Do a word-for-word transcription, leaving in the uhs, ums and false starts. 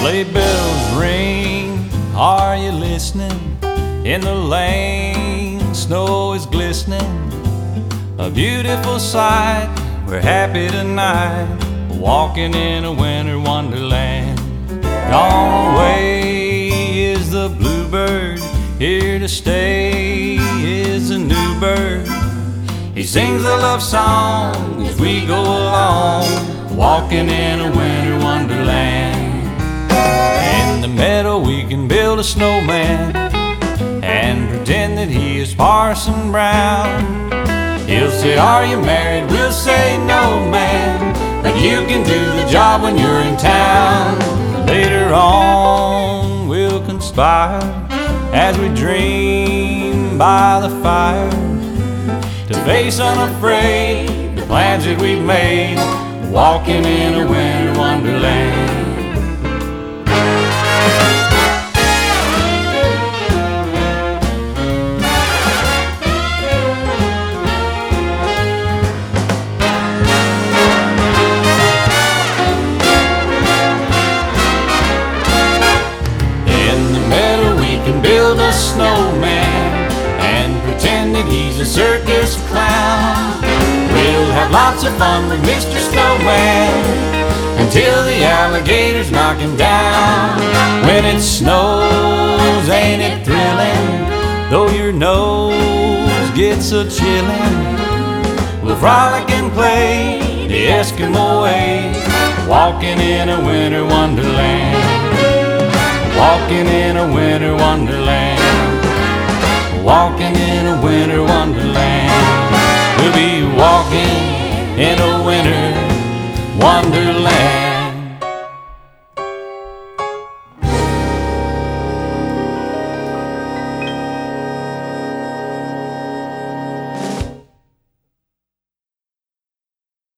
Sleigh bells ring, are you listening? In the lane, snow is glistening. A beautiful sight, we're happy tonight, walking in a winter wonderland. Gone away is the bluebird, here to stay is a new bird. He sings a love song as we go along, walking in a winter wonderland. In the meadow we can build a snowman and pretend that he is Parson Brown. He'll say, are you married? We'll say, no, man, but you can do the job when you're in town. Later on we'll conspire as we dream by the fire to face unafraid the plans that we've made, walking in a winter wonderland. Build a snowman and pretend that he's a circus clown. We'll have lots of fun with Mister Snowman until the alligators knock him down. When it snows, ain't it thrilling? Though your nose gets a chillin', we'll frolic and play the Eskimo way, walking in a winter wonderland. Walking in a winter wonderland. Walking in a winter wonderland. We'll be walking in a winter wonderland.